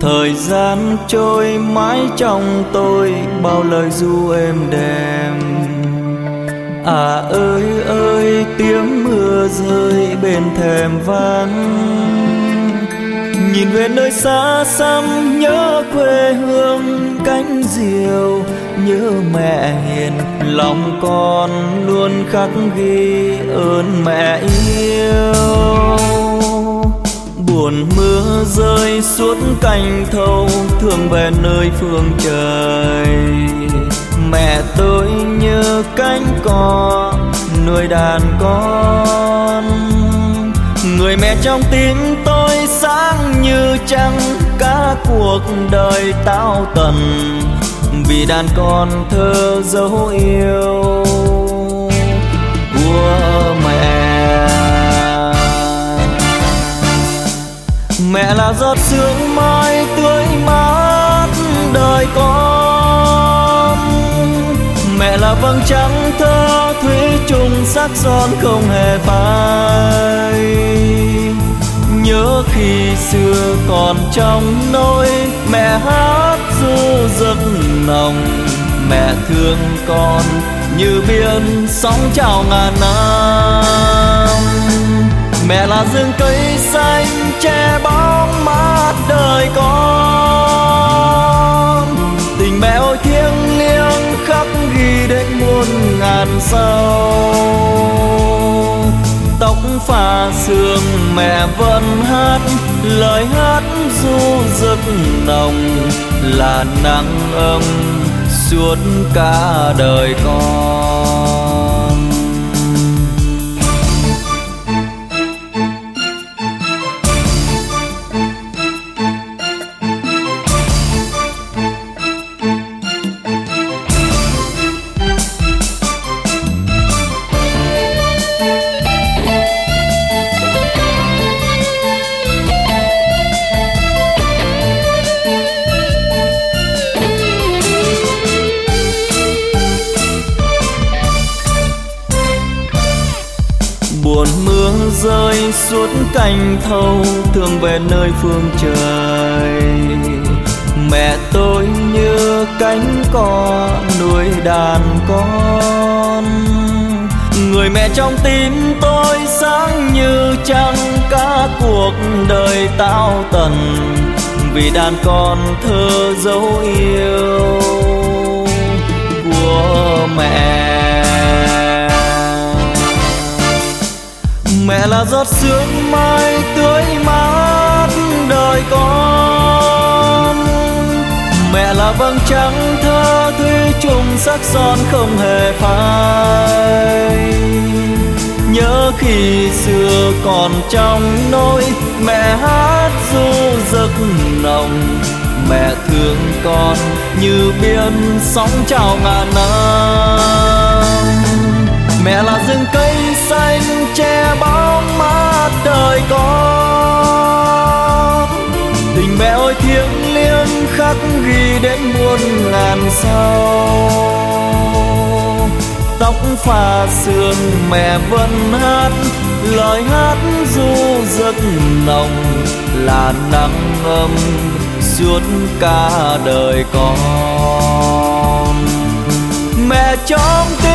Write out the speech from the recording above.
Thời gian trôi mãi trong tôi bao lời ru êm đềm. À ơi ơi tiếng mưa rơi bên thềm vắng, nhìn về nơi xa xăm nhớ quê hương cánh diều, nhớ mẹ hiền lòng con luôn khắc ghi ơn mẹ yêu. Buồn mưa rơi suốt cành thâu thương về nơi phương trời, mẹ tôi như cánh cò nuôi đàn con. Người mẹ trong tim tôi sáng như trăng, cả cuộc đời tao tần vì đàn con thơ dấu yêu của mẹ. Mẹ là giọt sương mai tươi mát đời con, mẹ là vầng trăng thơ thủy chung sắc son không hề phai. Nhớ khi xưa còn trong nôi mẹ hát ru giấc nồng, mẹ thương con như biển sóng trào ngàn năm. Mẹ là rừng cây xanh che bóng mát đời con, tình mẹ ôi thiêng liêng khắc ghi đến muôn ngàn sau. Tóc pha sương mẹ vẫn hát lời hát ru giấc nồng, là nắng ấm suốt cả đời con. Buồn mưa rơi suốt cành thâu thương về nơi phương trời, mẹ tôi như cánh cò nuôi đàn con. Người mẹ trong tim tôi sáng như trăng, cả cuộc đời tao tần vì đàn con thơ dấu yêu của mẹ. Mẹ là giọt sương mai tươi mát đời con, mẹ là vầng trăng thơ thủy chung sắc son không hề phai. Nhớ khi xưa còn trong nôi mẹ hát ru giấc nồng, mẹ thương con như biển sóng trào ngàn năm. Mẹ là rừng cây xanh che bóng mát đời con, tình mẹ ôi thiêng liêng khắc ghi đến muôn ngàn sau. Tóc pha sương mẹ vẫn hát lời hát ru giấc nồng, là nắng ấm suốt cả đời con. Mẹ trong tim